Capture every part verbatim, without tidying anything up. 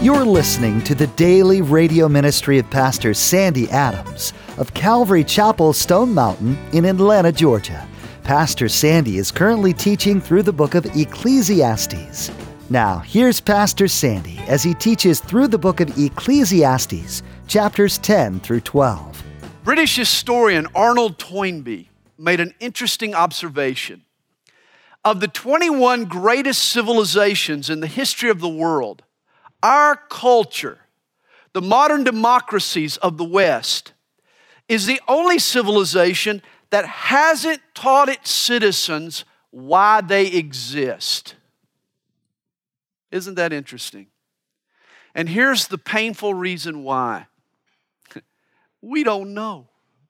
You're listening to the daily radio ministry of Pastor Sandy Adams of Calvary Chapel, Stone Mountain in Atlanta, Georgia. Pastor Sandy is currently teaching through the book of Ecclesiastes. Now, here's Pastor Sandy as he teaches through the book of Ecclesiastes, chapters ten through twelve. British historian Arnold Toynbee made an interesting observation. Of the twenty-one greatest civilizations in the history of the world, our culture, the modern democracies of the West, is the only civilization that hasn't taught its citizens why they exist. Isn't that interesting? And here's the painful reason why. We don't know.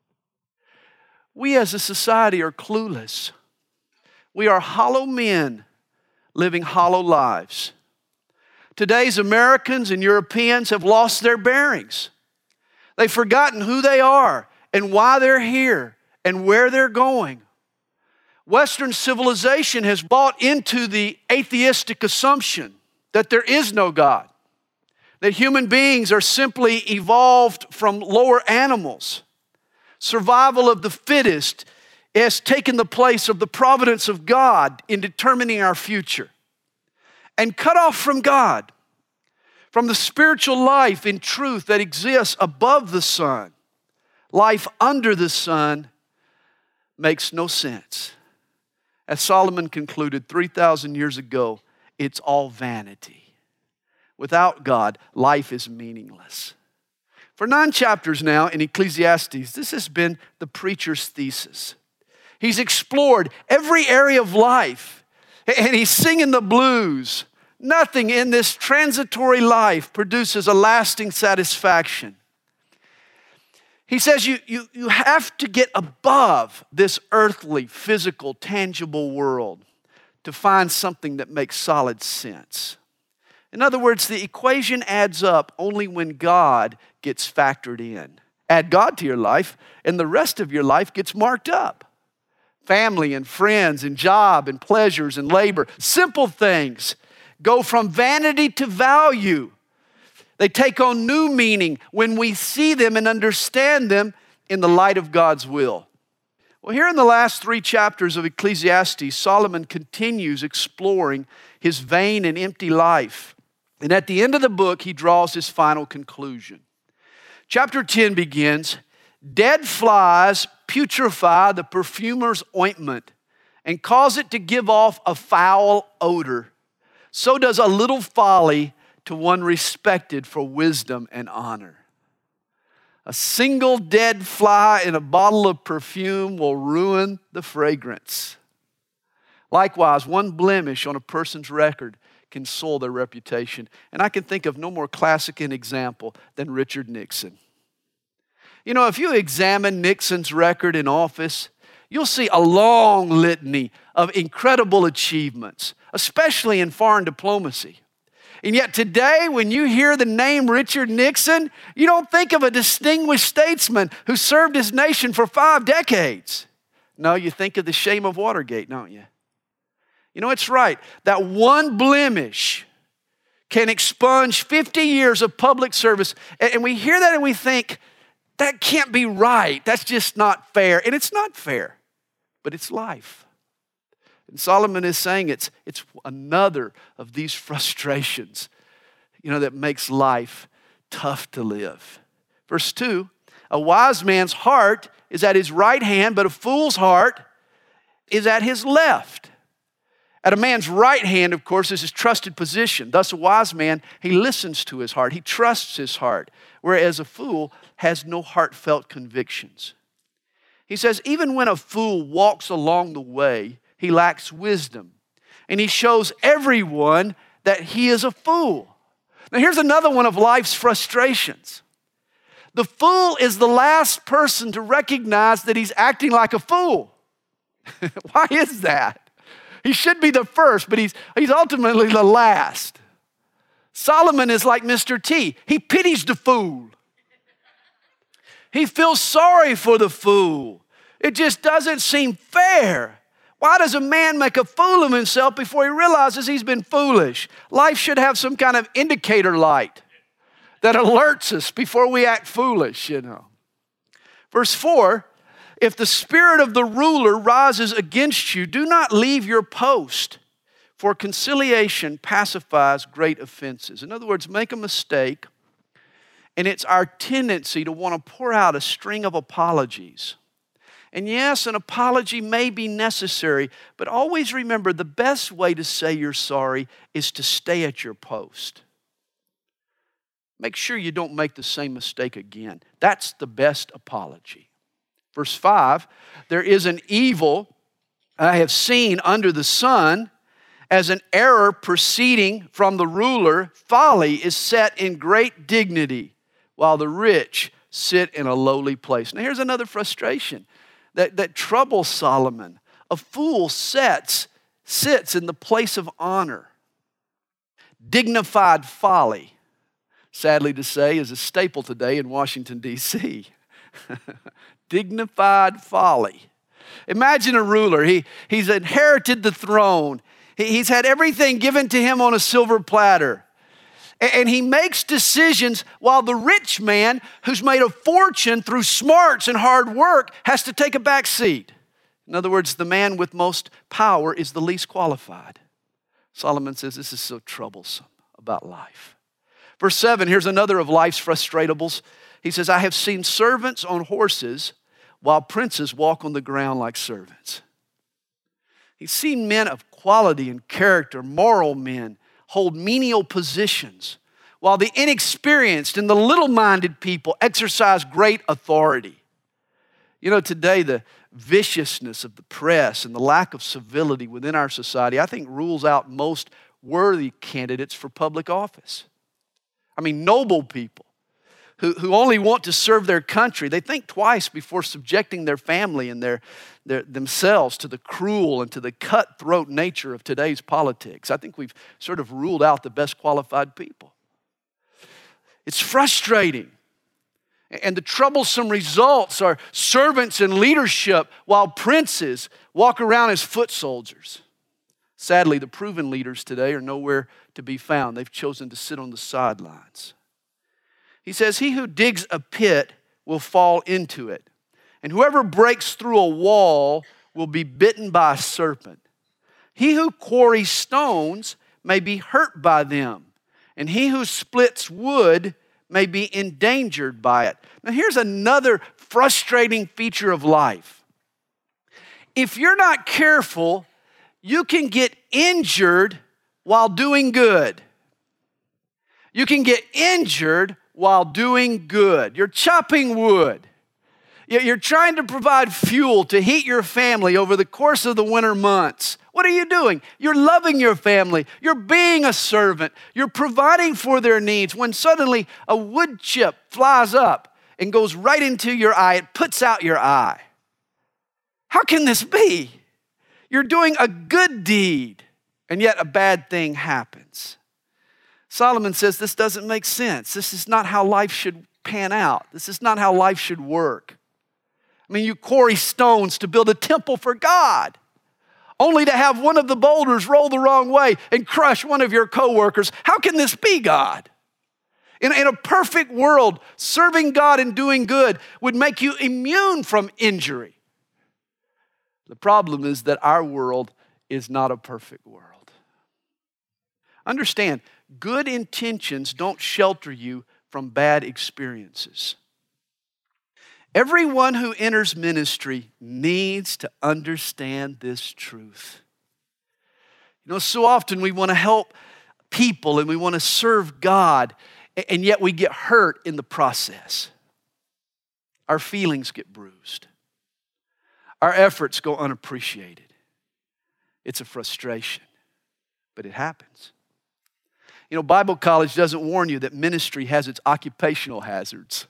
We as a society are clueless. We are hollow men living hollow lives. Today's Americans and Europeans have lost their bearings. They've forgotten who they are and why they're here and where they're going. Western civilization has bought into the atheistic assumption that there is no God, that human beings are simply evolved from lower animals. Survival of the fittest has taken the place of the providence of God in determining our future. And cut off from God, from the spiritual life in truth that exists above the sun, life under the sun makes no sense. As Solomon concluded three thousand years ago, it's all vanity. Without God, life is meaningless. For nine chapters now in Ecclesiastes, this has been the preacher's thesis. He's explored every area of life, and he's singing the blues. Nothing in this transitory life produces a lasting satisfaction. He says you, you, you have to get above this earthly, physical, tangible world to find something that makes solid sense. In other words, the equation adds up only when God gets factored in. Add God to your life, and the rest of your life gets marked up. Family and friends and job and pleasures and labor, simple things go from vanity to value. They take on new meaning when we see them and understand them in the light of God's will. Well, here in the last three chapters of Ecclesiastes, Solomon continues exploring his vain and empty life. And at the end of the book, he draws his final conclusion. Chapter ten begins, "Dead flies putrefy the perfumer's ointment and cause it to give off a foul odor. So does a little folly to one respected for wisdom and honor." A single dead fly in a bottle of perfume will ruin the fragrance. Likewise, one blemish on a person's record can soil their reputation. And I can think of no more classic an example than Richard Nixon. You know, if you examine Nixon's record in office, you'll see a long litany of incredible achievements, especially in foreign diplomacy. And yet today, when you hear the name Richard Nixon, you don't think of a distinguished statesman who served his nation for five decades. No, you think of the shame of Watergate, don't you? You know, it's right. That one blemish can expunge fifty years of public service. And we hear that and we think, that can't be right. That's just not fair. And it's not fair, but it's life. And Solomon is saying it's, it's another of these frustrations, you know, that makes life tough to live. Verse two, "A wise man's heart is at his right hand, but a fool's heart is at his left." At a man's right hand, of course, is his trusted position. Thus, a wise man, he listens to his heart. He trusts his heart, whereas a fool has no heartfelt convictions. He says, even when a fool walks along the way, he lacks wisdom, and he shows everyone that he is a fool. Now, here's another one of life's frustrations. The fool is the last person to recognize that he's acting like a fool. Why is that? He should be the first, but he's, he's ultimately the last. Solomon is like Mister T. He pities the fool. He feels sorry for the fool. It just doesn't seem fair. Why does a man make a fool of himself before he realizes he's been foolish? Life should have some kind of indicator light. that alerts us before we act foolish, you know. Verse four, if the spirit of the ruler rises against you, do not leave your post, for conciliation pacifies great offenses. In other words, make a mistake, and it's our tendency to want to pour out a string of apologies. And yes, an apology may be necessary, but always remember the best way to say you're sorry is to stay at your post. Make sure you don't make the same mistake again. That's the best apology. Verse five, there is an evil I have seen under the sun, as an error proceeding from the ruler. Folly is set in great dignity, while the rich sit in a lowly place. Now here's another frustration that, that troubles Solomon. A fool sits, sits in the place of honor. Dignified folly, sadly to say, is a staple today in Washington, D C Dignified folly. Imagine a ruler. He, he's inherited the throne. He, he's had everything given to him on a silver platter. And, and he makes decisions while the rich man, who's made a fortune through smarts and hard work, has to take a back seat. In other words, the man with most power is the least qualified. Solomon says this is so troublesome about life. Verse seven, here's another of life's frustratables. He says, I have seen servants on horses while princes walk on the ground like servants. He's seen men of quality and character, moral men, hold menial positions, while the inexperienced and the little-minded people exercise great authority. You know, today the viciousness of the press and the lack of civility within our society, I think, rules out most worthy candidates for public office. I mean, noble people who, who only want to serve their country, they think twice before subjecting their family and their, their themselves to the cruel and to the cutthroat nature of today's politics. I think we've sort of ruled out the best qualified people. It's frustrating. And the troublesome results are servants in leadership while princes walk around as foot soldiers. Sadly, the proven leaders today are nowhere to be found. They've chosen to sit on the sidelines. He says, he who digs a pit will fall into it, and whoever breaks through a wall will be bitten by a serpent. He who quarries stones may be hurt by them, and he who splits wood may be endangered by it. Now here's another frustrating feature of life. If you're not careful, you can get injured while doing good. You can get injured while doing good. You're chopping wood. You're trying to provide fuel to heat your family over the course of the winter months. What are you doing? You're loving your family. You're being a servant. You're providing for their needs. When suddenly a wood chip flies up and goes right into your eye, it puts out your eye. How can this be? You're doing a good deed, and yet a bad thing happens. Solomon says this doesn't make sense. This is not how life should pan out. This is not how life should work. I mean, you quarry stones to build a temple for God, only to have one of the boulders roll the wrong way and crush one of your coworkers. How can this be, God? In, in a perfect world, serving God and doing good would make you immune from injury. The problem is that our world is not a perfect world. Understand, good intentions don't shelter you from bad experiences. Everyone who enters ministry needs to understand this truth. You know, so often we want to help people and we want to serve God, and yet we get hurt in the process. Our feelings get bruised. Our efforts go unappreciated. It's a frustration, but it happens. You know, Bible college doesn't warn you that ministry has its occupational hazards.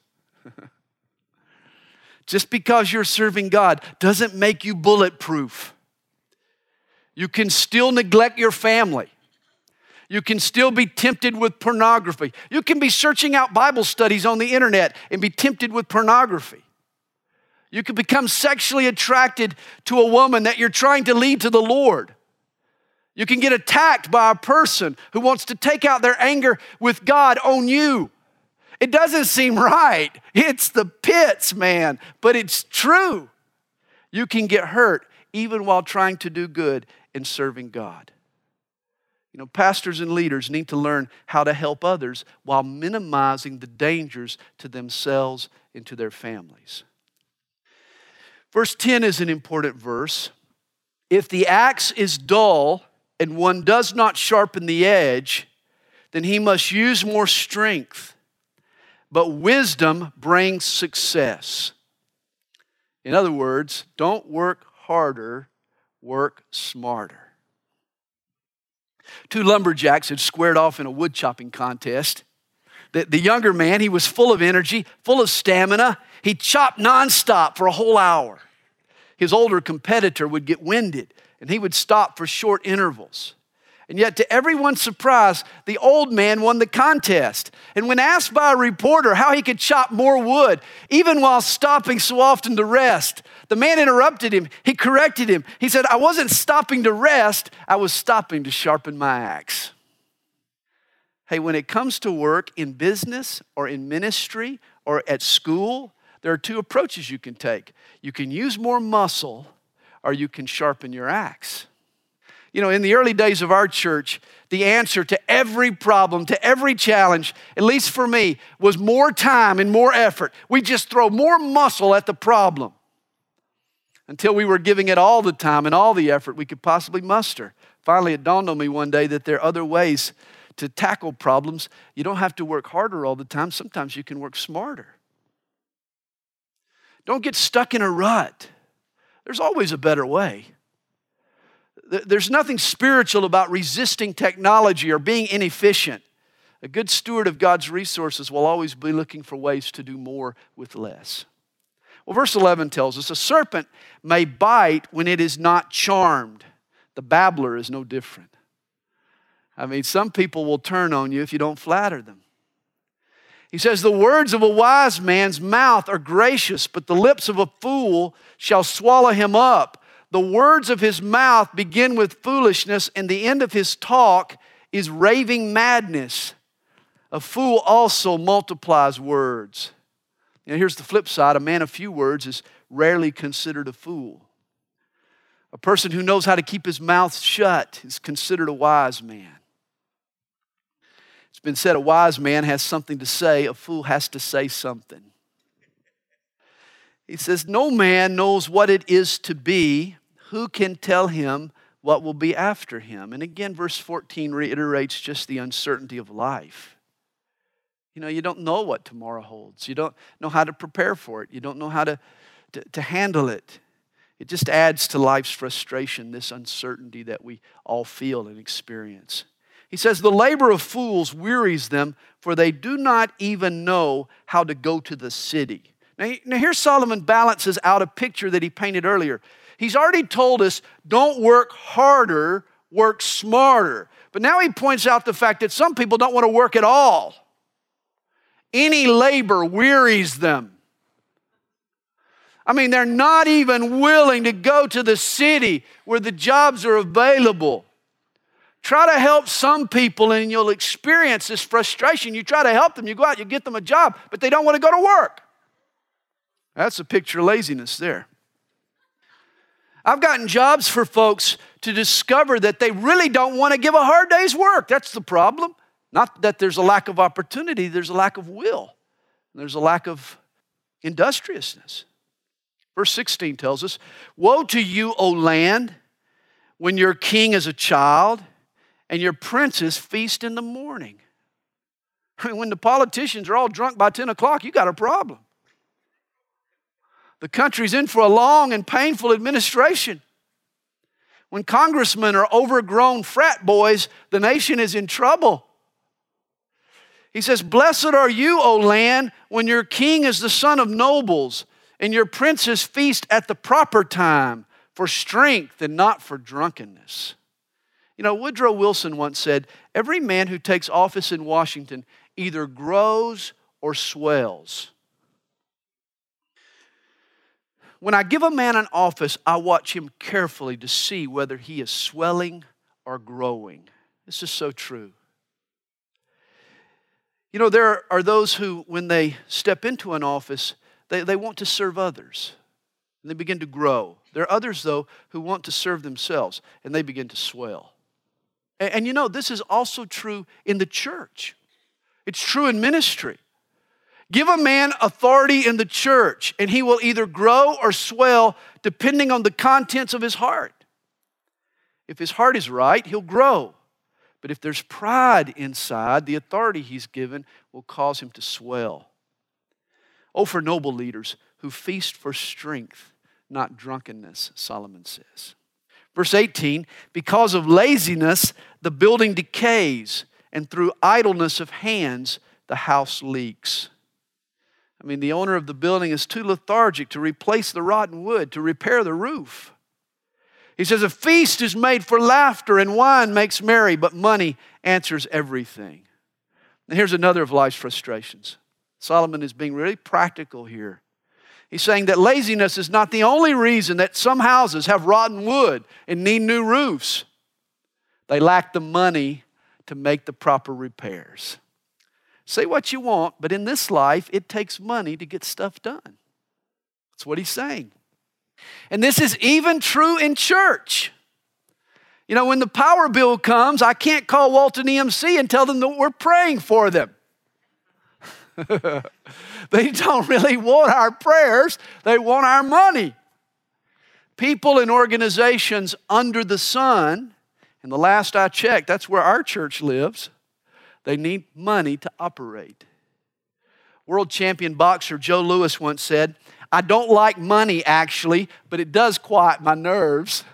Just because you're serving God doesn't make you bulletproof. You can still neglect your family. You can still be tempted with pornography. You can be searching out Bible studies on the internet and be tempted with pornography. You can become sexually attracted to a woman that you're trying to lead to the Lord. You can get attacked by a person who wants to take out their anger with God on you. It doesn't seem right. It's the pits, man, but it's true. You can get hurt even while trying to do good and serving God. You know, pastors and leaders need to learn how to help others while minimizing the dangers to themselves and to their families. Verse ten is an important verse. If the axe is dull and one does not sharpen the edge, then he must use more strength. But wisdom brings success. In other words, don't work harder, work smarter. Two lumberjacks had squared off in a wood chopping contest. The, the younger man, he was full of energy, full of stamina. He chopped nonstop for a whole hour. His older competitor would get winded, and he would stop for short intervals. And yet, to everyone's surprise, the old man won the contest. And when asked by a reporter how he could chop more wood, even while stopping so often to rest, the man interrupted him. He corrected him. He said, I wasn't stopping to rest. I was stopping to sharpen my axe. Hey, when it comes to work in business or in ministry or at school, there are two approaches you can take. You can use more muscle or you can sharpen your axe. You know, in the early days of our church, the answer to every problem, to every challenge, at least for me, was more time and more effort. We just throw more muscle at the problem until we were giving it all the time and all the effort we could possibly muster. Finally, it dawned on me one day that there are other ways to tackle problems. You don't have to work harder all the time. Sometimes you can work smarter. Don't get stuck in a rut. There's always a better way. There's nothing spiritual about resisting technology or being inefficient. A good steward of God's resources will always be looking for ways to do more with less. Well, verse eleven tells us, a serpent may bite when it is not charmed. The babbler is no different. I mean, some people will turn on you if you don't flatter them. He says, the words of a wise man's mouth are gracious, but the lips of a fool shall swallow him up. The words of his mouth begin with foolishness, and the end of his talk is raving madness. A fool also multiplies words. Now, here's the flip side. A man of few words is rarely considered a fool. A person who knows how to keep his mouth shut is considered a wise man. It's been said a wise man has something to say, a fool has to say something. He says, no man knows what it is to be. Who can tell him what will be after him? And again, verse fourteen reiterates just the uncertainty of life. You know, you don't know what tomorrow holds. You don't know how to prepare for it. You don't know how to, to, to handle it. It just adds to life's frustration, this uncertainty that we all feel and experience. He says, the labor of fools wearies them, for they do not even know how to go to the city. Now, now here Solomon balances out a picture that he painted earlier. He's already told us, don't work harder, work smarter. But now he points out the fact that some people don't want to work at all. Any labor wearies them. I mean, they're not even willing to go to the city where the jobs are available. Try to help some people and you'll experience this frustration. You try to help them, you go out, you get them a job, but they don't want to go to work. That's a picture of laziness there. I've gotten jobs for folks to discover that they really don't want to give a hard day's work. That's the problem. Not that there's a lack of opportunity, there's a lack of will. There's a lack of industriousness. Verse sixteen tells us, woe to you, O land, when your king is a child and your princes feast in the morning. I mean, when the politicians are all drunk by ten o'clock, you got a problem. The country's in for a long and painful administration. When congressmen are overgrown frat boys, the nation is in trouble. He says, blessed are you, O land, when your king is the son of nobles, and your princes feast at the proper time for strength and not for drunkenness. You know, Woodrow Wilson once said, every man who takes office in Washington either grows or swells. When I give a man an office, I watch him carefully to see whether he is swelling or growing. This is so true. You know, there are those who, when they step into an office, they, they want to serve others, and they begin to grow. There are others, though, who want to serve themselves, and they begin to swell. And, and you know, this is also true in the church. It's true in ministry. Give a man authority in the church, and he will either grow or swell depending on the contents of his heart. If his heart is right, he'll grow. But if there's pride inside, the authority he's given will cause him to swell. Oh, for noble leaders who feast for strength, not drunkenness, Solomon says. Verse eighteen, because of laziness, the building decays, and through idleness of hands, the house leaks. I mean, the owner of the building is too lethargic to replace the rotten wood, to repair the roof. He says, a feast is made for laughter and wine makes merry, but money answers everything. And here's another of life's frustrations. Solomon is being really practical here. He's saying that laziness is not the only reason that some houses have rotten wood and need new roofs. They lack the money to make the proper repairs. Say what you want, but in this life, it takes money to get stuff done. That's what he's saying. And this is even true in church. You know, when the power bill comes, I can't call Walton E M C and tell them that we're praying for them. They don't really want our prayers. They want our money. People and organizations under the sun, and the last I checked, that's where our church lives, they need money to operate. World champion boxer Joe Louis once said, I don't like money actually, but it does quiet my nerves.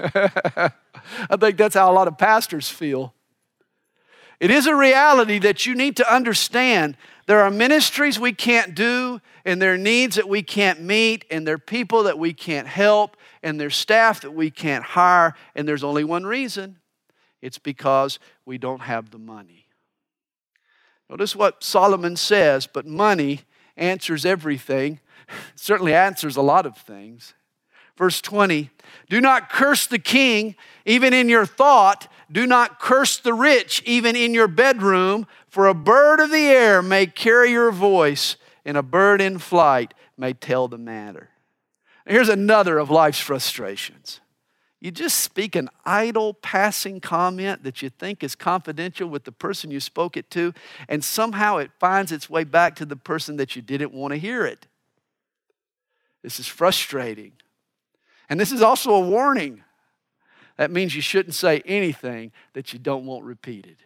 I think that's how a lot of pastors feel. It is a reality that you need to understand. There are ministries we can't do, and there are needs that we can't meet, and there are people that we can't help, and there's staff that we can't hire, and there's only one reason. It's because we don't have the money. Notice what Solomon says, but money answers everything. It certainly answers a lot of things. Verse twenty, do not curse the king even in your thought. Do not curse the rich even in your bedroom. For a bird of the air may carry your voice, and a bird in flight may tell the matter. Here's another of life's frustrations. You just speak an idle, passing comment that you think is confidential with the person you spoke it to, and somehow it finds its way back to the person that you didn't want to hear it. This is frustrating. And this is also a warning. That means you shouldn't say anything that you don't want repeated.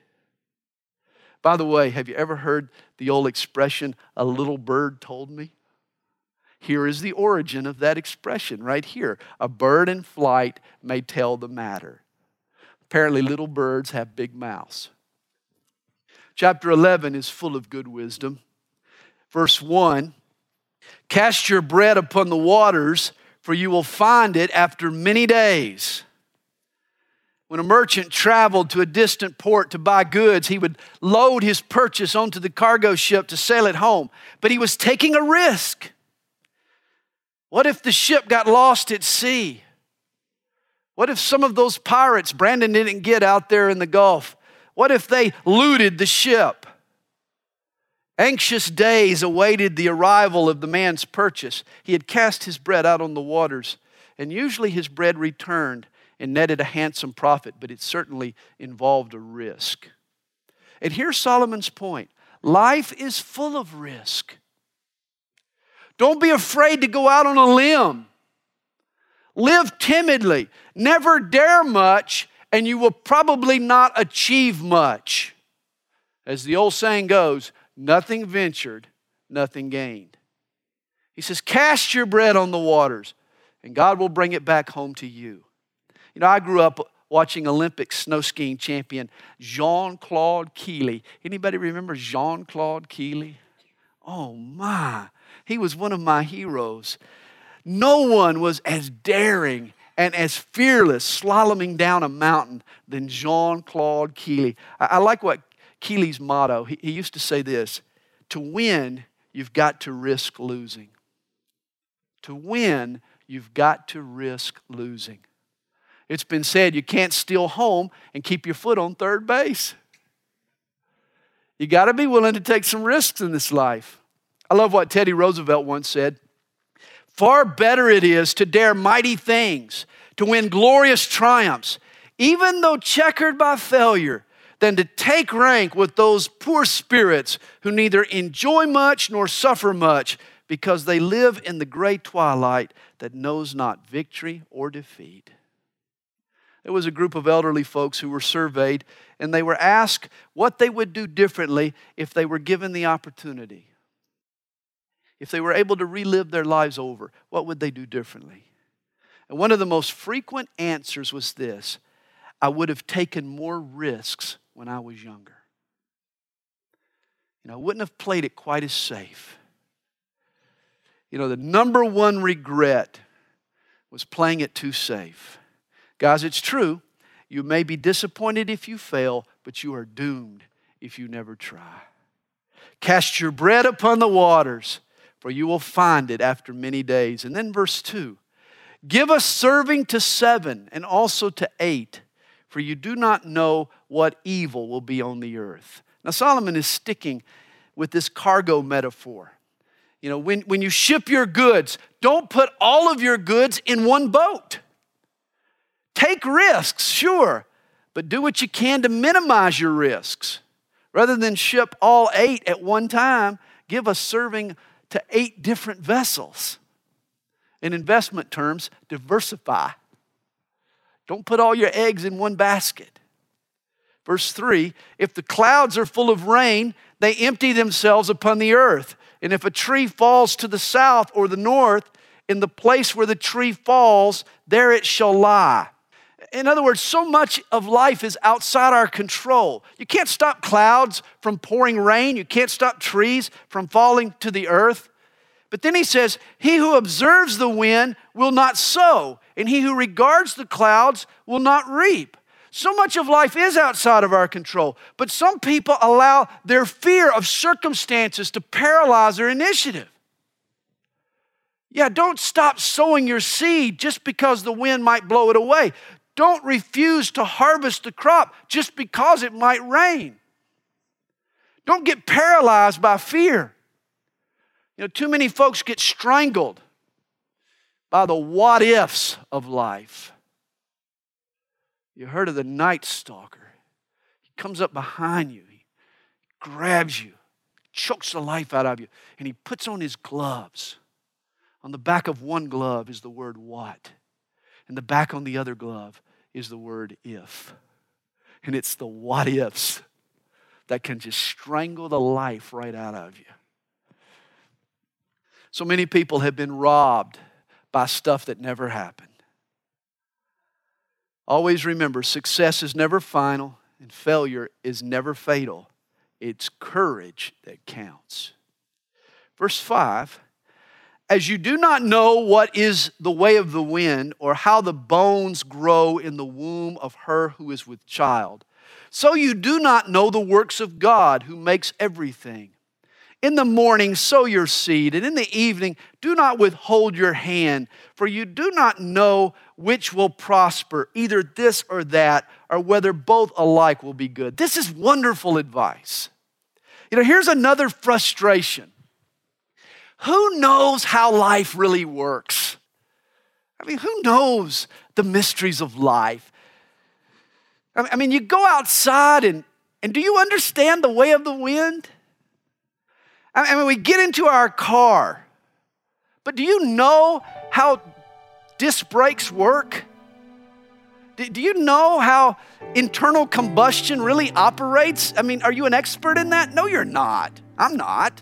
By the way, have you ever heard the old expression, a little bird told me? Here is the origin of that expression right here. A bird in flight may tell the matter. Apparently little birds have big mouths. Chapter eleven is full of good wisdom. Verse one, cast your bread upon the waters, for you will find it after many days. When a merchant traveled to a distant port to buy goods, he would load his purchase onto the cargo ship to sail it home. But he was taking a risk. What if the ship got lost at sea? What if some of those pirates Brandon didn't get out there in the Gulf? What if they looted the ship? Anxious days awaited the arrival of the man's purchase. He had cast his bread out on the waters, and usually his bread returned and netted a handsome profit, but it certainly involved a risk. And here's Solomon's point. Life is full of risk. Don't be afraid to go out on a limb. Live timidly. Never dare much, and you will probably not achieve much. As the old saying goes, nothing ventured, nothing gained. He says, cast your bread on the waters, and God will bring it back home to you. You know, I grew up watching Olympic snow skiing champion Jean-Claude Killy. Anybody remember Jean-Claude Killy? Oh my, he was one of my heroes. No one was as daring and as fearless slaloming down a mountain than Jean-Claude Killy. I, I like what Killy's motto, he, he used to say this, to win, you've got to risk losing. To win, you've got to risk losing. It's been said you can't steal home and keep your foot on third base. You got to be willing to take some risks in this life. I love what Teddy Roosevelt once said. Far better it is to dare mighty things, to win glorious triumphs, even though checkered by failure, than to take rank with those poor spirits who neither enjoy much nor suffer much, because they live in the gray twilight that knows not victory or defeat. There was a group of elderly folks who were surveyed, and they were asked what they would do differently if they were given the opportunity. If they were able to relive their lives over, what would they do differently? And one of the most frequent answers was this: I would have taken more risks when I was younger. You know, I wouldn't have played it quite as safe. You know, the number one regret was playing it too safe. Guys, it's true. You may be disappointed if you fail, but you are doomed if you never try. Cast your bread upon the waters, for you will find it after many days. And then verse two, give us serving to seven and also to eight, for you do not know what evil will be on the earth. Now Solomon is sticking with this cargo metaphor. You know, when, when you ship your goods, don't put all of your goods in one boat. Take risks, sure, but do what you can to minimize your risks. Rather than ship all eight at one time, give a serving to eight different vessels. In investment terms, diversify. Don't put all your eggs in one basket. Verse three, if the clouds are full of rain, they empty themselves upon the earth. And if a tree falls to the south or the north, in the place where the tree falls, there it shall lie. In other words, so much of life is outside our control. You can't stop clouds from pouring rain. You can't stop trees from falling to the earth. But then he says, he who observes the wind will not sow, and he who regards the clouds will not reap. So much of life is outside of our control, but some people allow their fear of circumstances to paralyze their initiative. Yeah, don't stop sowing your seed just because the wind might blow it away. Don't refuse to harvest the crop just because it might rain. Don't get paralyzed by fear. You know, too many folks get strangled by the what-ifs of life. You heard of the night stalker. He comes up behind you. He grabs you, chokes the life out of you, and he puts on his gloves. On the back of one glove is the word what. And the back on the other glove is the word if. And it's the what-ifs that can just strangle the life right out of you. So many people have been robbed by stuff that never happened. Always remember, success is never final and failure is never fatal. It's courage that counts. Verse five, as you do not know what is the way of the wind or how the bones grow in the womb of her who is with child, so you do not know the works of God who makes everything. In the morning sow your seed, and in the evening do not withhold your hand, for you do not know which will prosper, either this or that, or whether both alike will be good. This is wonderful advice. You know, here's another frustration. Who knows how life really works? I mean, who knows the mysteries of life? I mean, you go outside and, and do you understand the way of the wind? I mean, we get into our car, but do you know how disc brakes work? Do you know how internal combustion really operates? I mean, are you an expert in that? No, you're not. I'm not.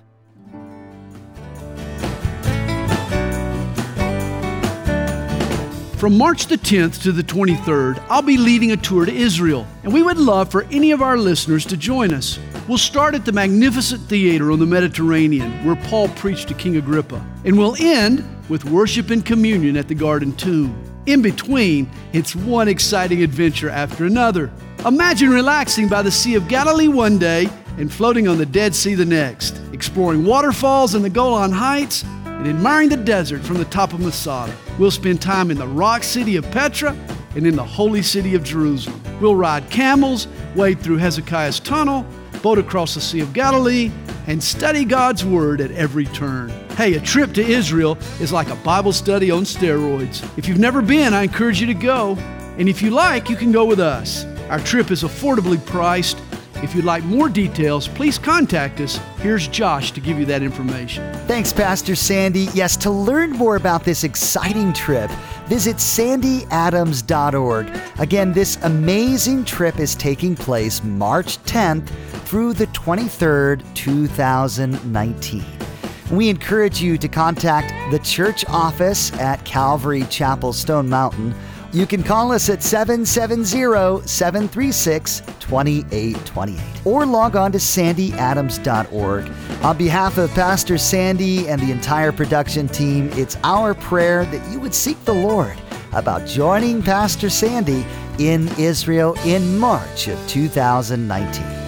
From March the tenth to the twenty-third, I'll be leading a tour to Israel, and we would love for any of our listeners to join us. We'll start at the magnificent theater on the Mediterranean, where Paul preached to King Agrippa, and we'll end with worship and communion at the Garden Tomb. In between, it's one exciting adventure after another. Imagine relaxing by the Sea of Galilee one day and floating on the Dead Sea the next, exploring waterfalls in the Golan Heights, and admiring the desert from the top of Masada. We'll spend time in the rock city of Petra and in the holy city of Jerusalem. We'll ride camels, wade through Hezekiah's tunnel, boat across the Sea of Galilee, and study God's Word at every turn. Hey, a trip to Israel is like a Bible study on steroids. If you've never been, I encourage you to go. And if you like, you can go with us. Our trip is affordably priced. If you'd like more details, please contact us. Here's Josh to give you that information. Thanks, Pastor Sandy. Yes, to learn more about this exciting trip, visit sandy adams dot org. Again, this amazing trip is taking place March tenth through the twenty-third, two thousand nineteen. We encourage you to contact the church office at Calvary Chapel Stone Mountain. You can call us at seven seven zero, seven three six, two eight two eight or log on to sandy adams dot org. On behalf of Pastor Sandy and the entire production team, it's our prayer that you would seek the Lord about joining Pastor Sandy in Israel in March of two thousand nineteen.